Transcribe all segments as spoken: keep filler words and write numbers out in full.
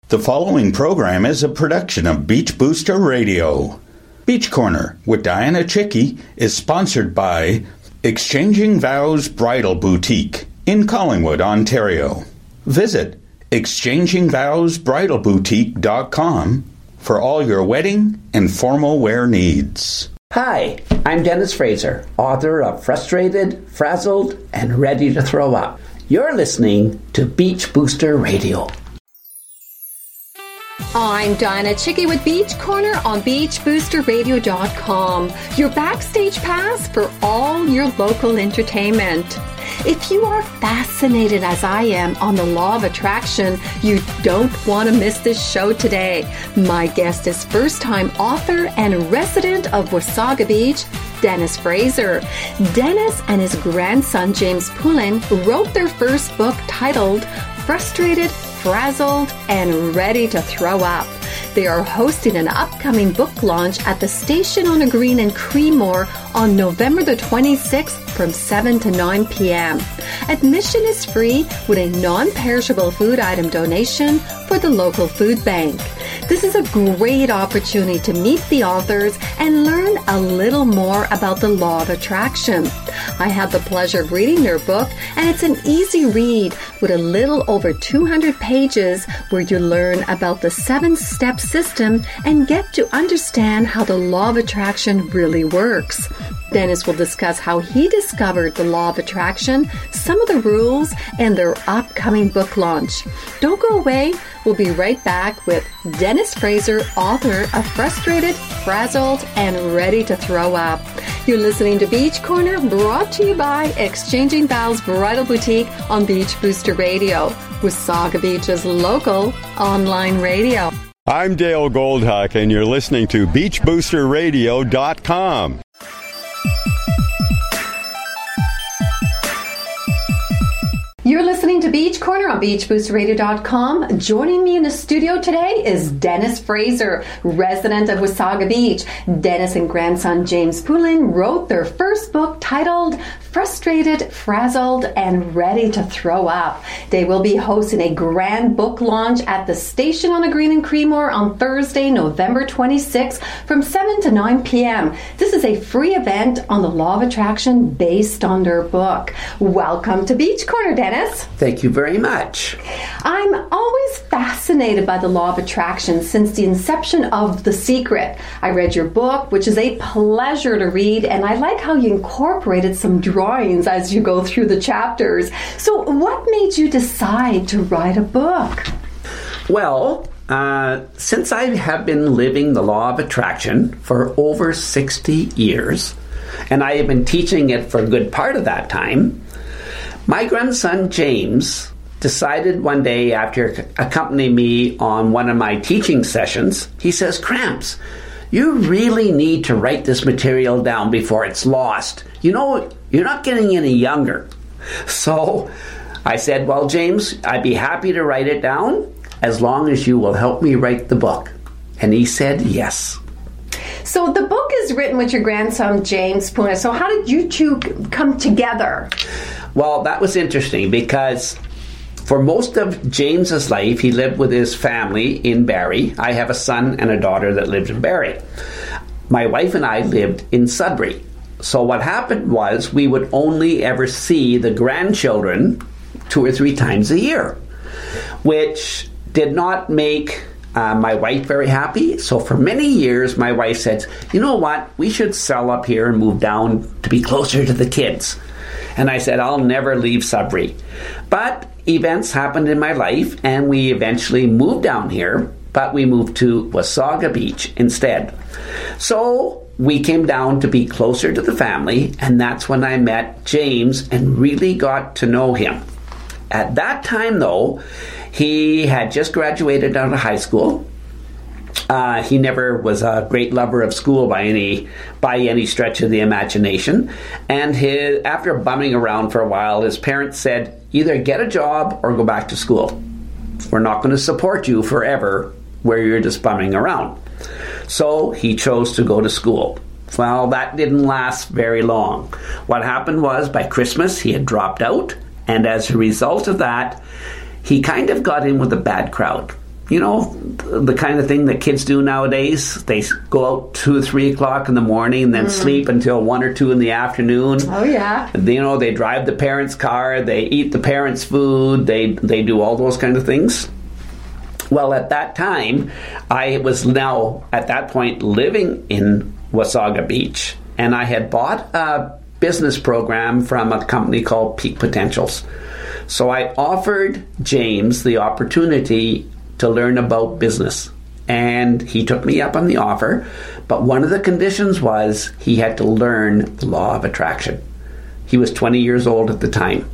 The following program is a production of Beach Booster Radio. Beach Corner with Diana Chicky is sponsored by Exchanging Vows Bridal Boutique in Collingwood, Ontario. Visit exchanging vows bridal boutique dot com for all your wedding and formal wear needs. Hi, I'm Dennis Fraser, author of Frustrated, Frazzled, and Ready to Throw Up. You're listening to Beach Booster Radio. I'm Diana Chicky with Beach Corner on beach booster radio dot com, your backstage pass for all your local entertainment. If you are fascinated as I am on the law of attraction, you don't want to miss this show today. My guest is first-time author and resident of Wasaga Beach, Dennis Fraser. Dennis and his grandson, James Poulin, wrote their first book titled Frustrated, Frazzled, and Ready to Throw Up. They are hosting an upcoming book launch at the Station on a Green in Creemore on November the twenty-sixth from seven to nine p.m. Admission is free with a non-perishable food item donation for the local food bank. This is a great opportunity to meet the authors and learn a little more about the law of attraction. I had the pleasure of reading their book, and it's an easy read with a little over two hundred pages where you learn about the seven-step system and get to understand how the law of attraction really works. Dennis will discuss how he discovered the law of attraction, some of the rules, and their upcoming book launch. Don't go away. We'll be right back with Dennis Fraser, author of Frustrated, Frazzled, and Ready to Throw Up. You're listening to Beach Corner, brought to you by Exchanging Vows Bridal Boutique on Beach Booster Radio, Wasaga Beach's local online radio. I'm Dale Goldhuck, and you're listening to beach booster radio dot com. You're listening to Beach Corner on beach booster radio dot com. Joining me in the studio today is Dennis Fraser, resident of Wasaga Beach. Dennis and grandson James Poulin wrote their first book titled Frustrated, Frazzled, and Ready to Throw Up. They will be hosting a grand book launch at the Station on a Green in Creemore on Thursday, November twenty-sixth from seven to nine p.m. This is a free event on the law of attraction based on their book. Welcome to Beach Corner, Dennis. Thank you very much. I'm always fascinated by the law of attraction since the inception of The Secret. I read your book, which is a pleasure to read, and I like how you incorporated some drawings as you go through the chapters. So what made you decide to write a book? Well, uh, since I have been living the law of attraction for over sixty years, and I have been teaching it for a good part of that time, my grandson James decided one day after accompanying me on one of my teaching sessions, he says, "Cramps, you really need to write this material down before it's lost. You know, you're not getting any younger." So I said, "Well, James, I'd be happy to write it down as long as you will help me write the book." And he said yes. So the book is written with your grandson James Poulin. So how did you two come together? Well, that was interesting because for most of James's life, he lived with his family in Barrie. I have a son and a daughter that lived in Barrie. My wife and I lived in Sudbury. So what happened was we would only ever see the grandchildren two or three times a year, which did not make uh, my wife very happy. So for many years, my wife said, "You know what? We should sell up here and move down to be closer to the kids." And I said, "I'll never leave Sudbury." But events happened in my life, and we eventually moved down here, but we moved to Wasaga Beach instead. So we came down to be closer to the family, and that's when I met James and really got to know him. At that time, though, he had just graduated out of high school. Uh, he never was a great lover of school by any by any stretch of the imagination. And his, after bumming around for a while, his parents said, "Either get a job or go back to school. We're not going to support you forever where you're just bumming around." So he chose to go to school. Well, that didn't last very long. What happened was by Christmas he had dropped out, and as a result of that, he kind of got in with a bad crowd. you know, the kind of thing that kids do nowadays. They go out two or three o'clock in the morning and then mm. sleep until one or two in the afternoon. Oh, yeah. You know, they drive the parents' car, they eat the parents' food, they, they do all those kind of things. Well, at that time, I was now, at that point, living in Wasaga Beach, and I had bought a business program from a company called Peak Potentials. So I offered James the opportunity to learn about business, and he took me up on the offer, but one of the conditions was he had to learn the law of attraction. He was twenty years old at the time,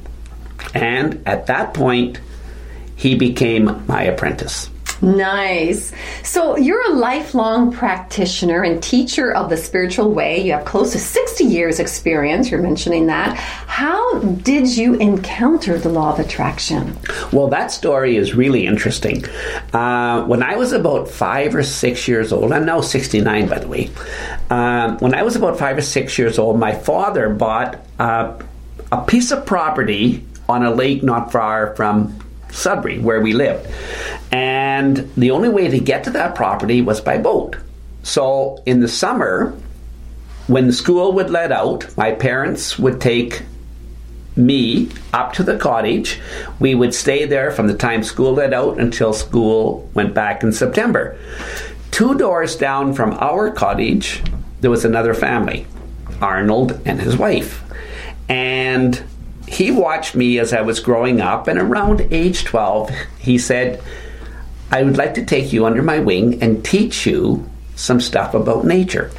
and at that point he became my apprentice. Nice. So you're a lifelong practitioner and teacher of the spiritual way. You have close to sixty years experience. You're mentioning that. How did you encounter the law of attraction? Well, that story is really interesting. Uh, when I was about five or six years old, I'm now sixty-nine, by the way. Um, when I was about five or six years old, my father bought uh, a piece of property on a lake not far from Sudbury, where we lived. And the only way to get to that property was by boat. So in the summer, when the school would let out, my parents would take me up to the cottage. We would stay there from the time school let out until school went back in September. Two doors down from our cottage, there was another family, Arnold and his wife. And he watched me as I was growing up, and around age twelve, he said, I would like to take you under my wing and teach you some stuff about nature.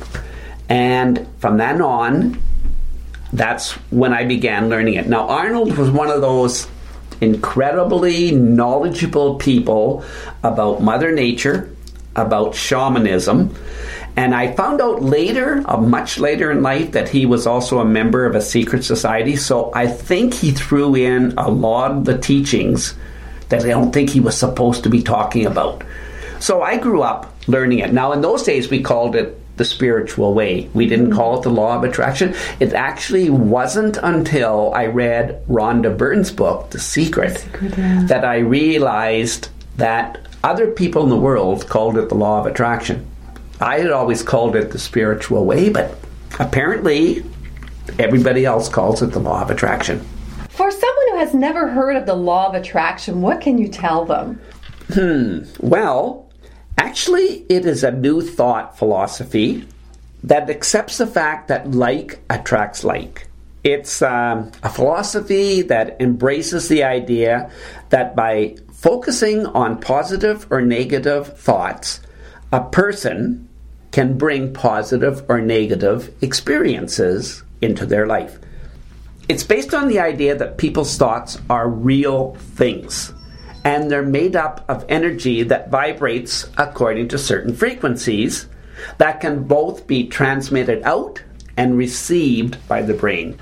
And from then on, that's when I began learning it. Now, Arnold was one of those incredibly knowledgeable people about Mother Nature, about shamanism. And I found out later, uh, much later in life, that he was also a member of a secret society. So I think he threw in a lot of the teachings that I don't think he was supposed to be talking about. So I grew up learning it. Now, in those days, we called it the spiritual way. We didn't call it the law of attraction. It actually wasn't until I read Rhonda Byrne's book, The Secret, Secret yeah. that I realized that other people in the world called it the law of attraction. I had always called it the spiritual way, but apparently everybody else calls it the law of attraction. For someone who has never heard of the law of attraction, what can you tell them? Hmm. Well, actually, it is a new thought philosophy that accepts the fact that like attracts like. It's um, a philosophy that embraces the idea that by focusing on positive or negative thoughts, a person can bring positive or negative experiences into their life. It's based on the idea that people's thoughts are real things, and they're made up of energy that vibrates according to certain frequencies that can both be transmitted out and received by the brain.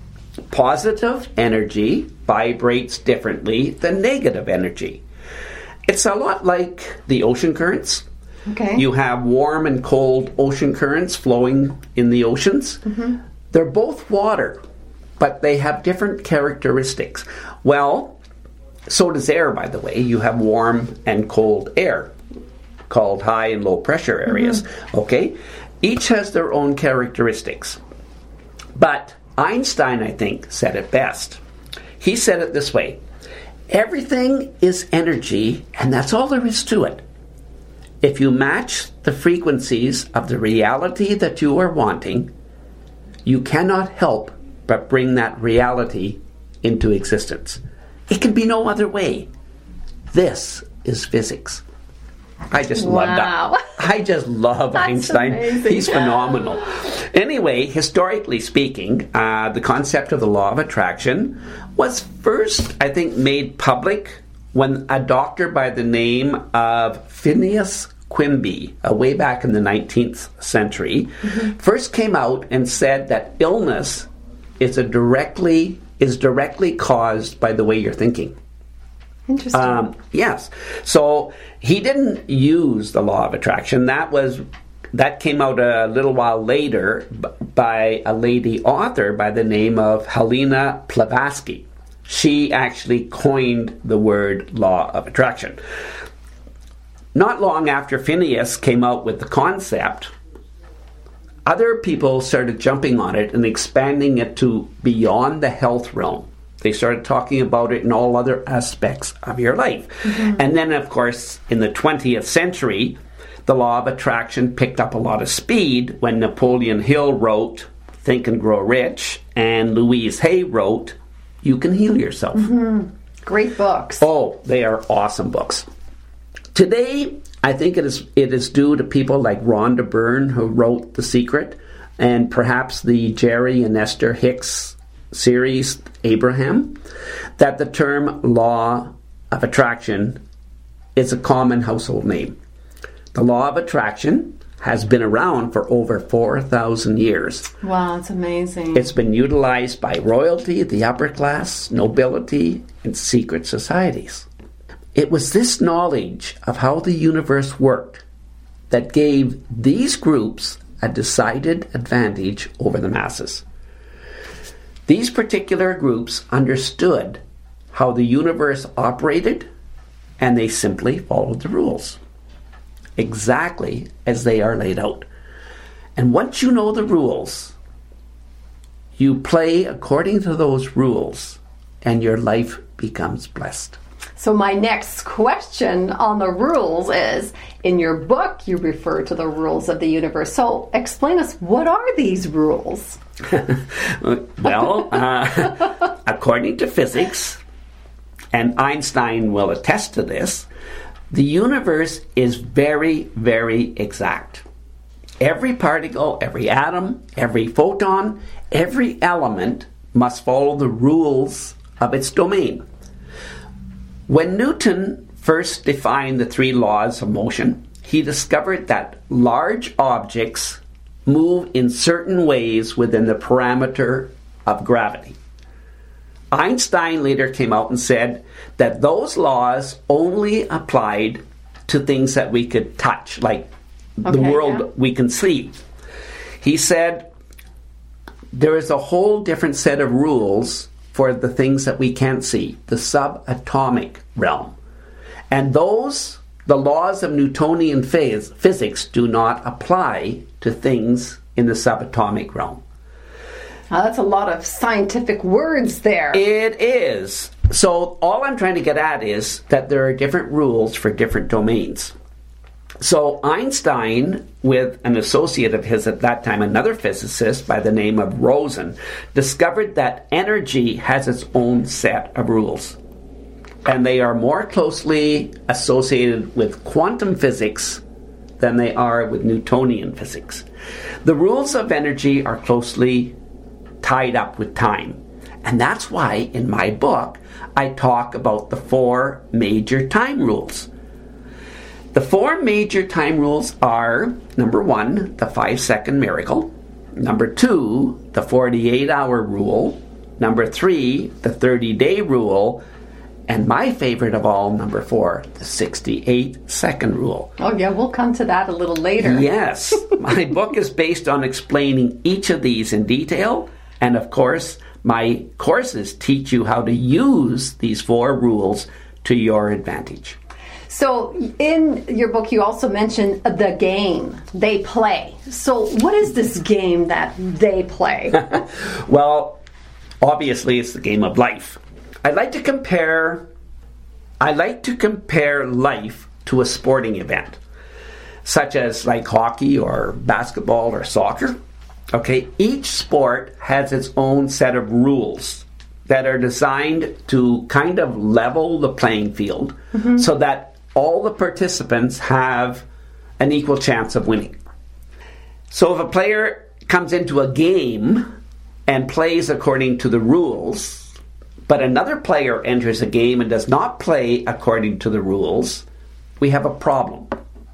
Positive energy vibrates differently than negative energy. It's a lot like the ocean currents. Okay. You have warm and cold ocean currents flowing in the oceans. Mm-hmm. They're both water, but they have different characteristics. Well, so does air, by the way. You have warm and cold air, called high and low pressure areas. Mm-hmm. Okay? Each has their own characteristics. But Einstein, I think, said it best. He said it this way: everything is energy, and that's all there is to it. If you match the frequencies of the reality that you are wanting, you cannot help but bring that reality into existence. It can be no other way. This is physics. I just wow. love that. I just love That's Einstein. Amazing. He's phenomenal. Anyway, historically speaking, uh, the concept of the law of attraction was first, I think, made public when a doctor by the name of Phineas Quimby, uh, way back in the nineteenth century, mm-hmm. first came out and said that illness is a directly is directly caused by the way you're thinking. Interesting. Um, yes. So he didn't use the law of attraction. That was that came out a little while later b- by a lady author by the name of Helena Blavatsky. She actually coined the word law of attraction. not long after Phineas came out with the concept, other people started jumping on it and expanding it to beyond the health realm. They started talking about it in all other aspects of your life. Mm-hmm. And then, of course, in the twentieth century, the law of attraction picked up a lot of speed when Napoleon Hill wrote Think and Grow Rich, and Louise Hay wrote You Can Heal Yourself. Mm-hmm. Great books. Oh, they are awesome books. Today, I think it is it is due to people like Rhonda Byrne, who wrote The Secret, and perhaps the Jerry and Esther Hicks series, Abraham, that the term law of attraction is a common household name. The law of attraction has been around for over four thousand years. Wow, it's amazing. It's been utilized by royalty, the upper class, nobility, and secret societies. It was this knowledge of how the universe worked that gave these groups a decided advantage over the masses. These particular groups understood how the universe operated, and they simply followed the rules, exactly as they are laid out. And once you know the rules, you play according to those rules, and your life becomes blessed. So my next question on the rules is, in your book you refer to the rules of the universe. So explain us, what are these rules? Well, uh, according to physics, and Einstein will attest to this, the universe is very, very exact. Every particle, every atom, every photon, every element must follow the rules of its domain. When Newton first defined the three laws of motion, he discovered that large objects move in certain ways within the parameter of gravity. Einstein later came out and said that those laws only applied to things that we could touch, like okay, the world yeah. we can see. He said there is a whole different set of rules for the things that we can't see, the subatomic realm. And those, the laws of Newtonian phys- physics do not apply to things in the subatomic realm. Oh, that's a lot of scientific words there. It is. So all I'm trying to get at is that there are different rules for different domains. So Einstein, with an associate of his at that time, another physicist by the name of Rosen, discovered that energy has its own set of rules. And they are more closely associated with quantum physics than they are with Newtonian physics. The rules of energy are closely tied up with time. And that's why in my book I talk about the four major time rules. The four major time rules are, number one, the five-second miracle. Number two, the forty-eight hour rule. Number three, the thirty-day rule. And my favorite of all, number four, the sixty-eight second rule. Oh yeah, we'll come to that a little later. Yes. My book is based on explaining each of these in detail. And of course, my courses teach you how to use these four rules to your advantage. So in your book, you also mentioned the game they play. So what is this game that they play? Well, obviously it's the game of life. I like to compare I like to compare life to a sporting event, such as like hockey or basketball or soccer. Okay, each sport has its own set of rules that are designed to kind of level the playing field, mm-hmm. so that all the participants have an equal chance of winning. So if a player comes into a game and plays according to the rules, but another player enters a game and does not play according to the rules, we have a problem.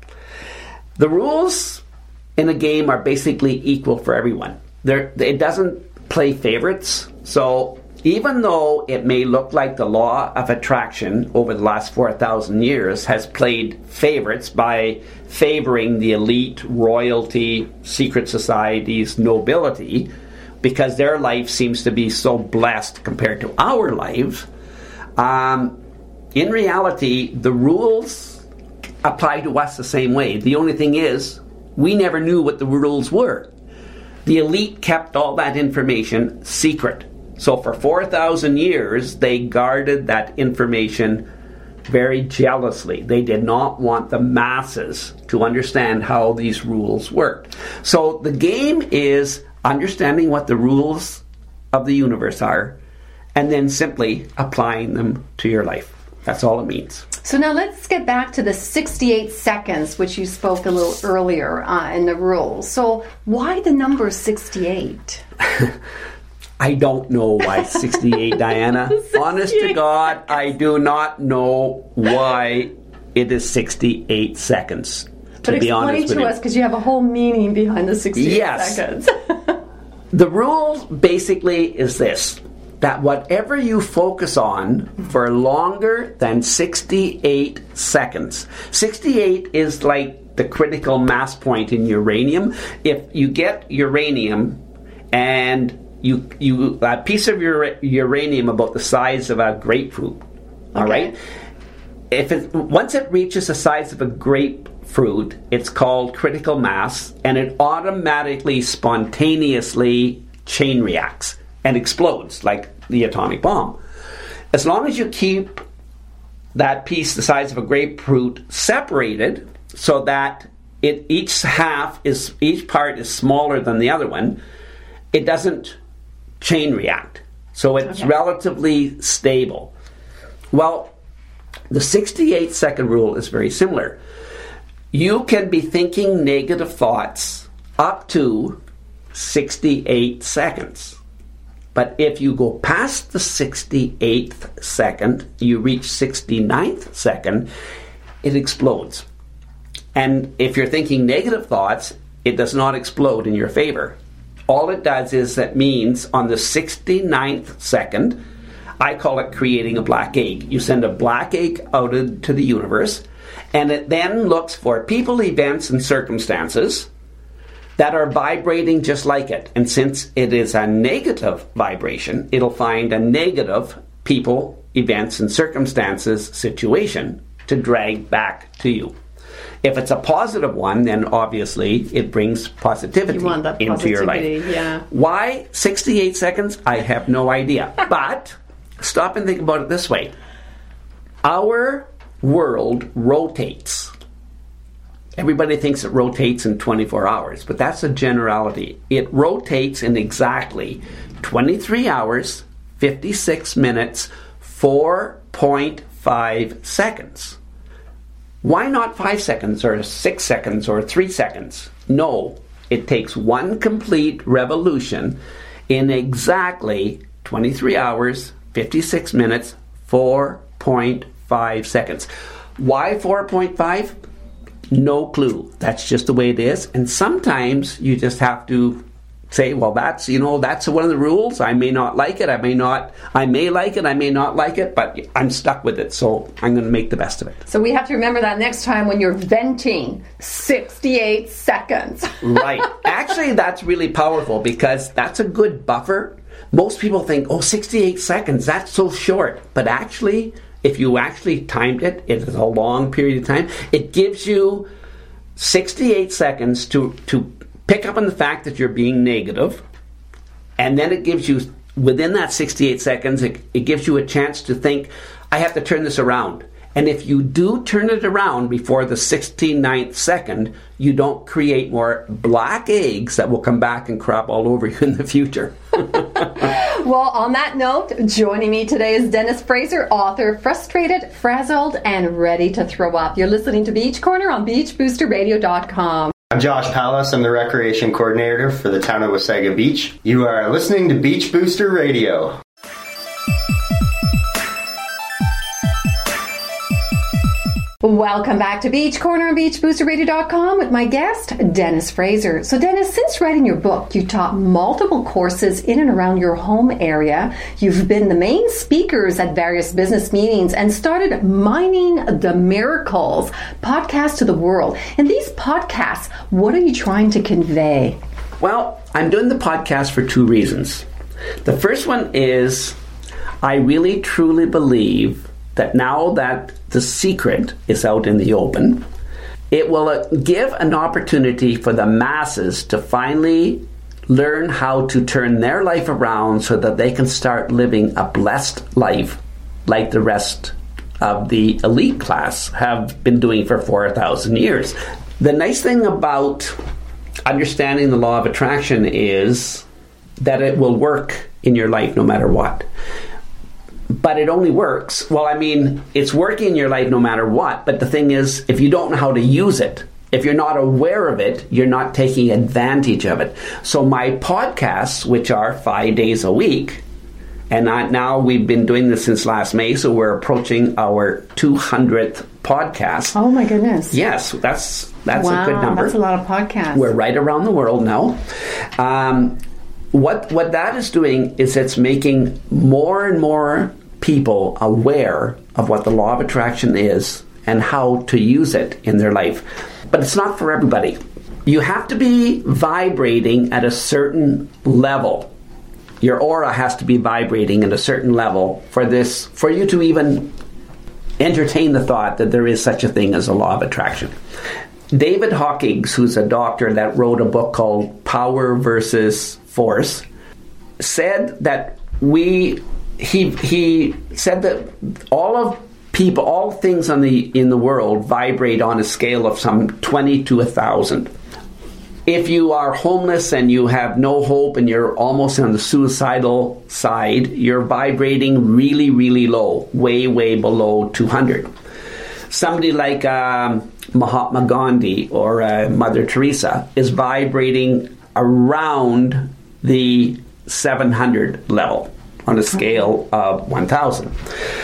The rules in a game are basically equal for everyone. There, it doesn't play favorites. So even though it may look like the law of attraction over the last four thousand years has played favorites by favoring the elite, royalty, secret societies, nobility, because their life seems to be so blessed compared to our lives, um, in reality, the rules apply to us the same way. The only thing is, we never knew what the rules were. The elite kept all that information secret. So for four thousand years, they guarded that information very jealously. They did not want the masses to understand how these rules worked. So the game is understanding what the rules of the universe are and then simply applying them to your life. That's all it means. So now let's get back to the sixty-eight seconds, which you spoke a little earlier uh, in the rules. So why the number sixty-eight? I don't know why sixty-eight, Diana. Honest to God, I do not know why it is sixty-eight seconds. But be honest explain to with us, because you have a whole meaning behind the sixty-eight yes. seconds. The rule basically is this, that whatever you focus on for longer than sixty-eight seconds, sixty-eight is like the critical mass point in uranium. If you get uranium and You, you, a piece of ura- uranium about the size of a grapefruit, all okay. right? If it, once it reaches the size of a grapefruit, it's called critical mass, and it automatically, spontaneously chain reacts and explodes like the atomic bomb. As long as you keep that piece the size of a grapefruit separated, so that it each half is each part is smaller than the other one, it doesn't chain react. So it's okay. relatively stable. Well, the sixty-eight second rule is very similar. You can be thinking negative thoughts up to sixty-eight seconds. But if you go past the sixty-eighth second, you reach sixty-ninth second, it explodes. And if you're thinking negative thoughts, it does not explode in your favor. All it does is that means on the sixty-ninth second, I call it creating a black egg. You send a black egg out into the universe, and it then looks for people, events, and circumstances that are vibrating just like it. And since it is a negative vibration, it'll find a negative people, events, and circumstances situation to drag back to you. If it's a positive one, then obviously it brings positivity you want that into your life. Yeah. Why sixty-eight seconds? I have no idea. But stop and think about it this way. Our world rotates. Everybody thinks it rotates in twenty-four hours, but that's a generality. It rotates in exactly twenty-three hours, fifty-six minutes, four point five seconds. Why not five seconds or six seconds or three seconds? No, it takes one complete revolution in exactly twenty-three hours, fifty-six minutes, four point five seconds. Why four point five? No clue. That's just the way it is. And sometimes you just have to say, well, that's, you know, that's one of the rules. I may not like it. I may not, I may like it. I may not like it, but I'm stuck with it. So I'm going to make the best of it. So we have to remember that next time when you're venting, sixty-eight seconds. Right. Actually, that's really powerful because that's a good buffer. Most people think, oh, sixty-eight seconds, that's so short. But actually, if you actually timed it, it is a long period of time. It gives you sixty-eight seconds to, to pick up on the fact that you're being negative, and then it gives you, within that sixty-eight seconds, it, it gives you a chance to think, I have to turn this around. And if you do turn it around before the sixty-ninth second, you don't create more black eggs that will come back and crap all over you in the future. Well, on that note, joining me today is Dennis Fraser, author, Frustrated, Frazzled, and Ready to Throw Up. You're listening to Beach Corner on beach booster radio dot com. I'm Josh Pallas. I'm the Recreation Coordinator for the town of Wasaga Beach. You are listening to Beach Booster Radio. Welcome back to Beach Corner on beach booster radio dot com with my guest, Dennis Fraser. So Dennis, since writing your book, you taught multiple courses in and around your home area. You've been the main speakers at various business meetings and started Mining the Miracles podcast to the world. In these podcasts, what are you trying to convey? Well, I'm doing the podcast for two reasons. The first one is I really truly believe that now that the secret is out in the open, It will uh, give an opportunity for the masses to finally learn how to turn their life around so that they can start living a blessed life like the rest of the elite class have been doing for four thousand years. The nice thing about understanding the law of attraction is that it will work in your life no matter what. But it only works, well, I mean, it's working in your life no matter what, but the thing is, if you don't know how to use it, if you're not aware of it, you're not taking advantage of it. So my podcasts, which are five days a week, and I, now we've been doing this since last May, so we're approaching our two hundredth podcast. Oh my goodness. Yes, that's that's wow, a good number. That's a lot of podcasts. We're right around the world now. Um, what what that is doing is it's making more and more people aware of what the law of attraction is and how to use it in their life. But it's not for everybody. You have to be vibrating at a certain level. Your aura has to be vibrating at a certain level for this, for you to even entertain the thought that there is such a thing as a law of attraction. David Hawkins, who's a doctor that wrote a book called Power versus Force, said that we he he said that all of people, all things on the in the world vibrate on a scale of some twenty to a thousand. If you are homeless and you have no hope and you're almost on the suicidal side, you're vibrating really, really low, way, way below two hundred. Somebody like um, Mahatma Gandhi or uh, Mother Teresa is vibrating around the seven hundred level on a scale of one thousand.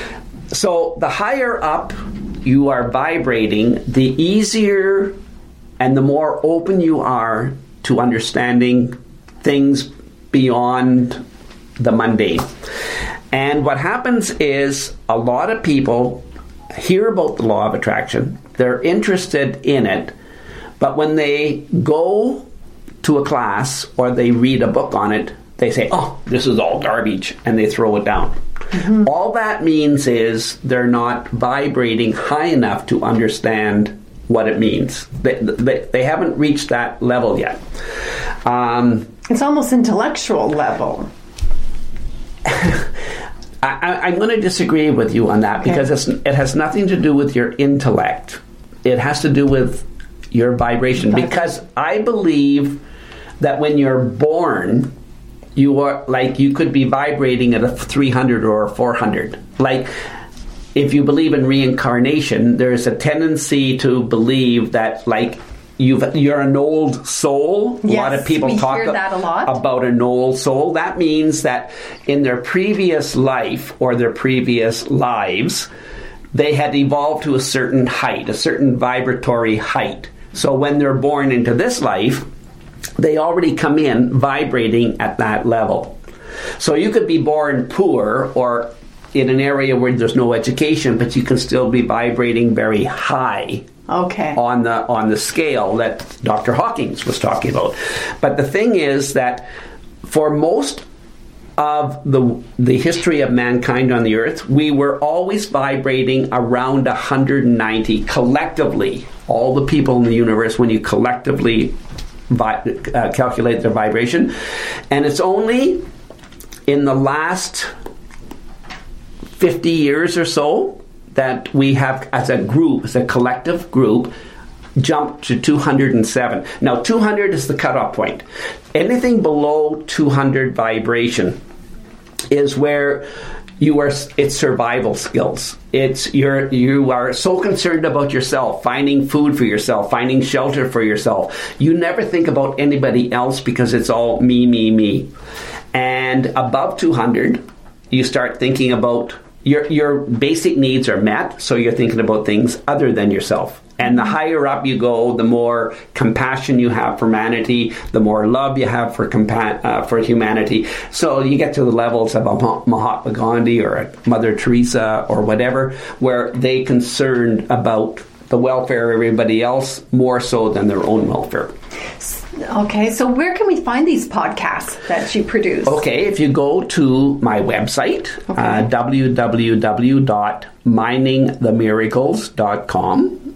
So the higher up you are vibrating, the easier and the more open you are to understanding things beyond the mundane. And what happens is a lot of people hear about the law of attraction, they're interested in it, but when they go to a class or they read a book on it, they say, oh, this is all garbage, and they throw it down. Mm-hmm. All that means is they're not vibrating high enough to understand what it means. They, they, they haven't reached that level yet. Um, it's almost intellectual level. I, I'm going to disagree with you on that, okay, because it's, it has nothing to do with your intellect. It has to do with your vibration. vibration. Because I believe that when you're born, you are like you could be vibrating at a three hundred or a four hundred. Like, if you believe in reincarnation, there's a tendency to believe that, like, you've, you're an old soul. Yes, a lot of people we talk hear that a lot. about an old soul. That means that in their previous life or their previous lives, they had evolved to a certain height, a certain vibratory height. So when they're born into this life, they already come in vibrating at that level. So you could be born poor or in an area where there's no education, but you can still be vibrating very high. Okay. On the on the scale that Doctor Hawkins was talking about. But the thing is that for most of the the history of mankind on the earth, we were always vibrating around one hundred ninety collectively. All the people in the universe, when you collectively vi- uh, calculate their vibration. And it's only in the last fifty years or so that we have, as a group, as a collective group, jumped to two hundred seven. Now, two hundred is the cutoff point. Anything below two hundred vibration is where you are. It's survival skills. It's you're you are so concerned about yourself, finding food for yourself, finding shelter for yourself. You never think about anybody else because it's all me, me, me. And above two hundred, you start thinking about your your basic needs are met, so you're thinking about things other than yourself. And the higher up you go, the more compassion you have for humanity, the more love you have for compa- uh, for humanity. So you get to the levels of a Mahatma Gandhi or a Mother Teresa or whatever, where they concerned about the welfare of everybody else more so than their own welfare. Okay, so where can we find these podcasts that you produce? Okay, if you go to my website, okay. uh, w w w dot mining the miracles dot com,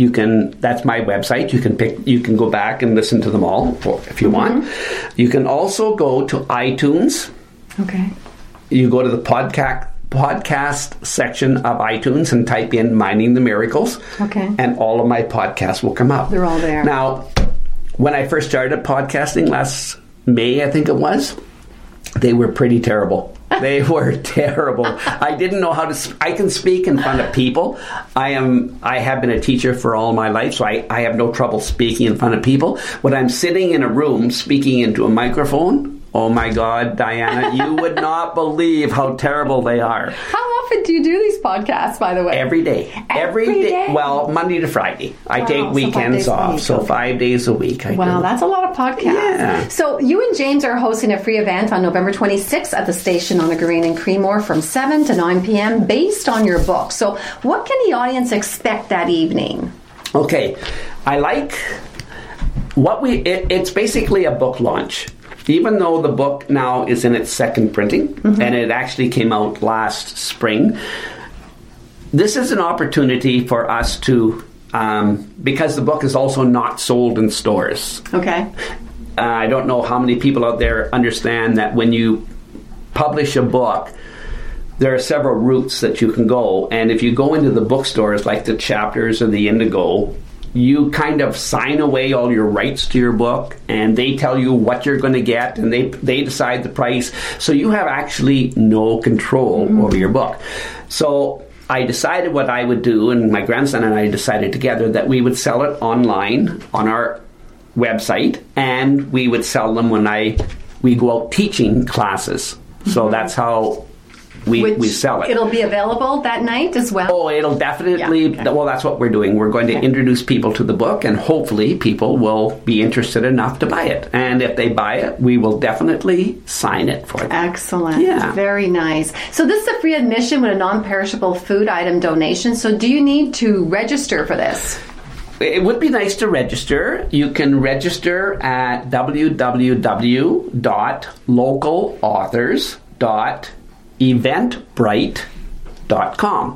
You can. That's my website. You can pick. You can go back and listen to them all if you mm-hmm. want. You can also go to iTunes. Okay. You go to the podcast podcast section of iTunes and type in Minding the Miracles. Okay. And all of my podcasts will come up. They're all there. Now, when I first started podcasting last May, I think it was, they were pretty terrible. They were terrible. I didn't know how to. Sp- I can speak in front of people. I am. I have been a teacher for all my life, so I, I have no trouble speaking in front of people. When I'm sitting in a room speaking into a microphone, oh my God, Diana, you would not believe how terrible they are. How often do you do these podcasts, by the way? Every day. Every, Every day. day. Well, Monday to Friday. I wow, take weekends so off, so five days a week. I wow, do. That's a lot of podcasts. Yeah. So you and James are hosting a free event on November twenty-sixth at the station on the Green in Creemore from seven to nine p.m. based on your book. So what can the audience expect that evening? Okay. I like what we, it, it's basically a book launch. Even though the book now is in its second printing, mm-hmm. and it actually came out last spring, this is an opportunity for us to, um, because the book is also not sold in stores. Okay. Uh, I don't know how many people out there understand that when you publish a book, there are several routes that you can go. And if you go into the bookstores like the Chapters or the Indigo, you kind of sign away all your rights to your book, and they tell you what you're going to get, and they they decide the price. So you have actually no control mm-hmm. over your book. So I decided what I would do, and my grandson and I decided together that we would sell it online on our website, and we would sell them when I we go out teaching classes. So mm-hmm. that's how we, Which we sell it. It'll be available that night as well? Oh, it'll definitely, yeah, okay. well, that's what we're doing. We're going to okay. introduce people to the book, and hopefully people will be interested enough to buy it. And if they buy it, we will definitely sign it for them. Excellent. Yeah. Very nice. So this is a free admission with a non-perishable food item donation. So do you need to register for this? It would be nice to register. You can register at w w w dot local authors dot eventbrite dot com.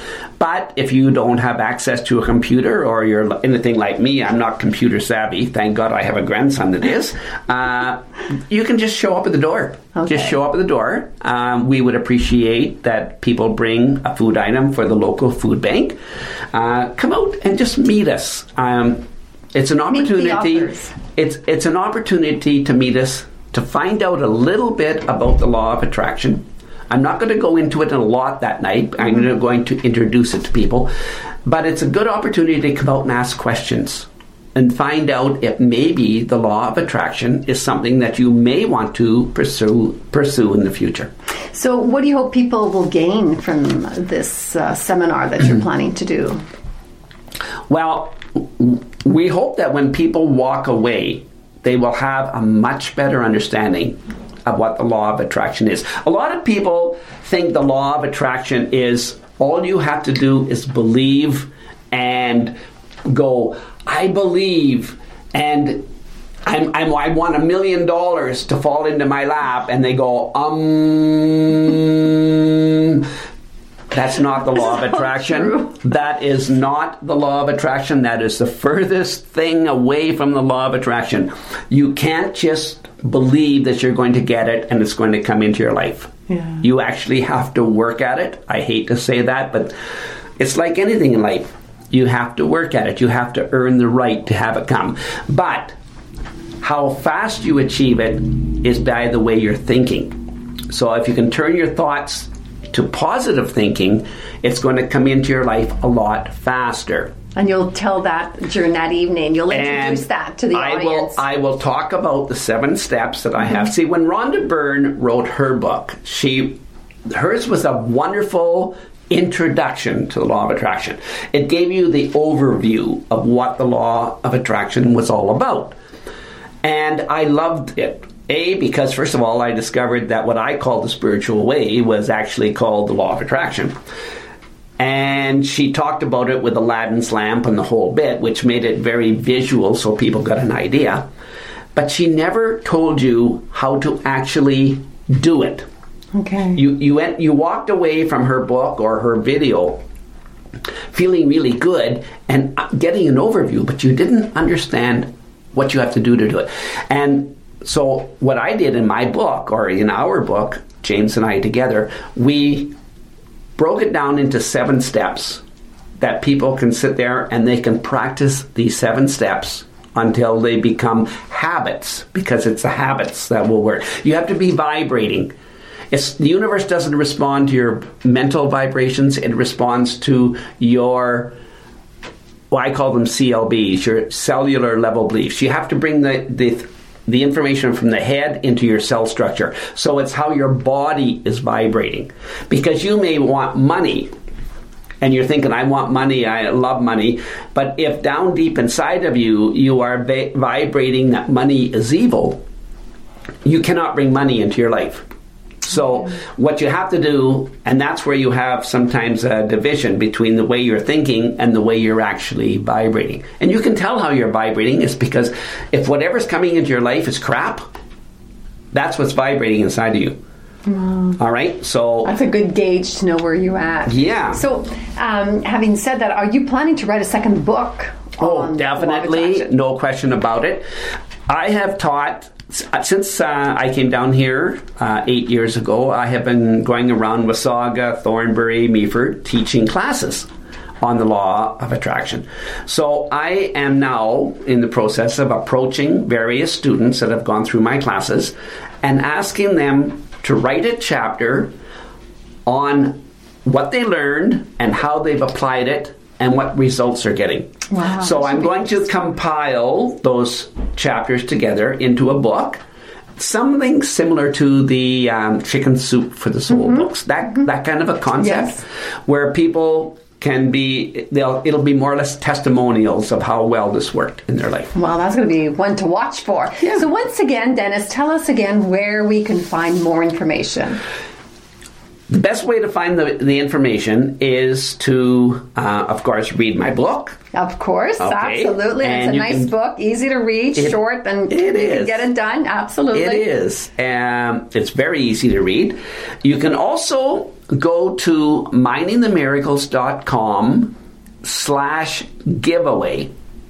But if you don't have access to a computer, or you're anything like me, I'm not computer savvy, thank God I have a grandson that is, uh, you can just show up at the door. Okay. Just show up at the door. Um, we would appreciate that people bring a food item for the local food bank. Uh, come out and just meet us. Um, it's an opportunity. It's it's an opportunity to meet us, to find out a little bit about the law of attraction. I'm not going to go into it a lot that night. I'm mm-hmm. going to introduce it to people. But it's a good opportunity to come out and ask questions and find out if maybe the law of attraction is something that you may want to pursue pursue in the future. So what do you hope people will gain from this uh, seminar that you're planning to do? Well, we hope that when people walk away, they will have a much better understanding of what the law of attraction is. A lot of people think the law of attraction is all you have to do is believe and go, I believe, and I'm, I'm, I want a million dollars to fall into my lap, and they go, um... That's not the law of attraction. True. That is not the law of attraction. That is the furthest thing away from the law of attraction. You can't just believe that you're going to get it and it's going to come into your life. Yeah. You actually have to work at it. I hate to say that, but it's like anything in life. You have to work at it. You have to earn the right to have it come. But how fast you achieve it is by the way you're thinking. So if you can turn your thoughts to positive thinking, it's going to come into your life a lot faster. And you'll tell that during that evening. You'll introduce and that to the I audience. Will, I will talk about the seven steps that I have. Mm-hmm. See, when Rhonda Byrne wrote her book, she hers was a wonderful introduction to the law of attraction. It gave you the overview of what the law of attraction was all about. And I loved it. A, because first of all, I discovered that what I called the spiritual way was actually called the law of attraction. And she talked about it with Aladdin's lamp and the whole bit, which made it very visual so people got an idea. But she never told you how to actually do it. Okay. You you went you walked away from her book or her video feeling really good and getting an overview, but you didn't understand what you have to do to do it. And so what I did in my book, or in our book, James and I together, we broke it down into seven steps that people can sit there and they can practice these seven steps until they become habits, because it's the habits that will work. You have to be vibrating. It's, the universe doesn't respond to your mental vibrations. It responds to your, well, I call them C L Bs, your cellular level beliefs. You have to bring the, the, the information from the head into your cell structure. So it's how your body is vibrating. Because you may want money, and you're thinking, I want money, I love money. But if down deep inside of you, you are va- vibrating that money is evil, you cannot bring money into your life. So what you have to do, and that's where you have sometimes a division between the way you're thinking and the way you're actually vibrating. And you can tell how you're vibrating is because if whatever's coming into your life is crap, that's what's vibrating inside of you. Wow. All right, so that's a good gauge to know where you're at. Yeah. So, um, having said that, are you planning to write a second book? Oh, definitely, no question about it. I have taught since uh, I came down here uh, eight years ago. I have been going around Wasaga, Thornbury, Meaford, teaching classes on the law of attraction. So I am now in the process of approaching various students that have gone through my classes and asking them to write a chapter on what they learned and how they've applied it and what results they're getting. Wow, so I'm going to compile those chapters together into a book, something similar to the um, Chicken Soup for the Soul mm-hmm. books. That mm-hmm. that kind of a concept, yes. where people can be, they'll, it'll be more or less testimonials of how well this worked in their life. Well, that's going to be one to watch for. Yeah. So once again, Dennis, tell us again where we can find more information. The best way to find the, the information is to, uh, of course, read my book. Of course, okay. Absolutely. And it's a nice can, book, easy to read, it, short, and it you is. can get it done. Absolutely. It is. Um, it's very easy to read. You can also go to miningthemiracles.com slash giveaway.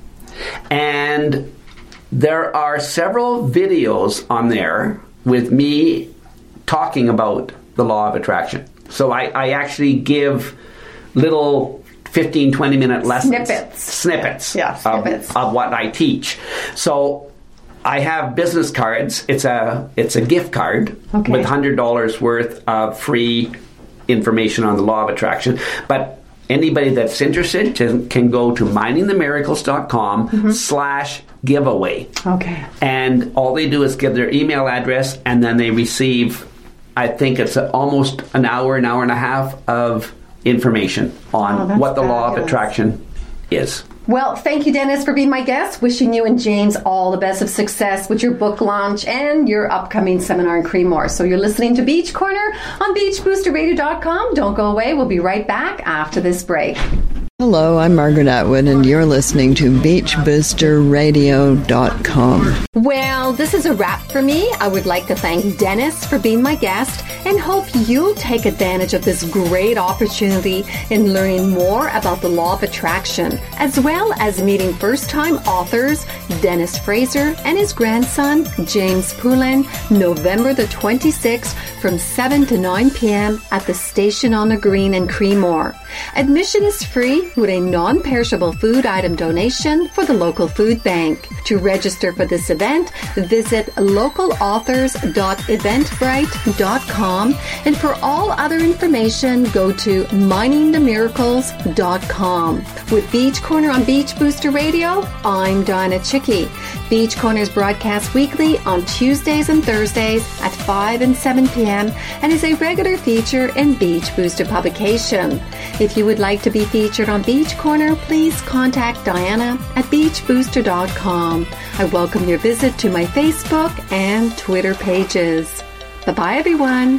And there are several videos on there with me talking about the law of attraction. So I, I actually give little fifteen, twenty minute lessons. Snippets. Snippets. Yeah, snippets. Of, of what I teach. So I have business cards. It's a it's a gift card okay. with one hundred dollars worth of free information on the law of attraction. But anybody that's interested can, can go to miningthemiracles.com mm-hmm. slash giveaway. Okay. And all they do is give their email address, and then they receive, I think it's a, almost an hour, an hour and a half of information on oh, what the fabulous. law of attraction is. Well, thank you, Dennis, for being my guest. Wishing you and James all the best of success with your book launch and your upcoming seminar in Creemore. So you're listening to Beach Corner on beach booster radio dot com. Don't go away. We'll be right back after this break. Hello, I'm Margaret Atwood, and you're listening to beach booster radio dot com. Well, this is a wrap for me. I would like to thank Dennis for being my guest and hope you'll take advantage of this great opportunity in learning more about the law of attraction, as well as meeting first-time authors Dennis Fraser and his grandson, James Poulin, November the twenty-sixth from seven to nine p.m. at the Station on the Green in Creemore. Admission is free with a non-perishable food item donation for the local food bank. To register for this event, visit local authors dot eventbrite dot com, and for all other information, go to mining the miracles dot com. With Beach Corner on Beach Booster Radio, I'm Donna Chicky. Beach Corner is broadcast weekly on Tuesdays and Thursdays at five and seven p.m. and is a regular feature in Beach Booster publication. If you would like to be featured on Beach Corner, please contact Diana at beach booster dot com. I welcome your visit to my Facebook and Twitter pages. Bye-bye, everyone.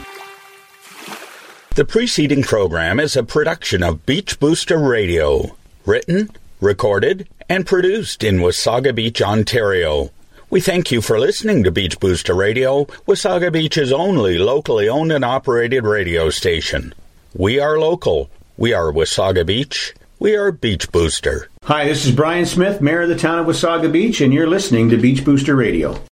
The preceding program is a production of Beach Booster Radio. Written, recorded, and produced in Wasaga Beach, Ontario. We thank you for listening to Beach Booster Radio, Wasaga Beach's only locally owned and operated radio station. We are local. We are Wasaga Beach. We are Beach Booster. Hi, this is Brian Smith, Mayor of the town of Wasaga Beach, and you're listening to Beach Booster Radio.